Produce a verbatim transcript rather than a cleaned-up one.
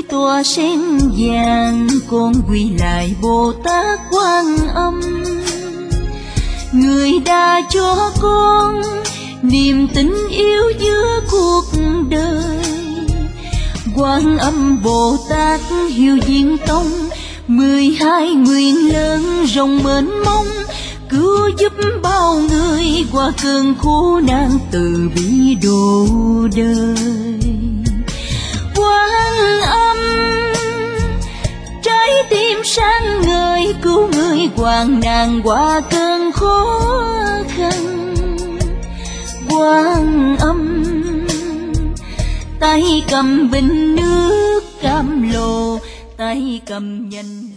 tỏa sen vàng, con quy lại Bồ Tát Quan Âm. Người đã cho con niềm tin yêu giữa cuộc đời. Quan Âm Bồ Tát Hiếu Diên Tông, mười hai nguyện lớn rộng mênh mông, cứu giúp bao người qua cơn khổ nạn, từ bi độ đời. Quan Âm trái tim sáng ngời, cứu người hoạn nạn qua cơn khó khăn. Quan Âm tay cầm bình nước cam lồ, tay cầm nhành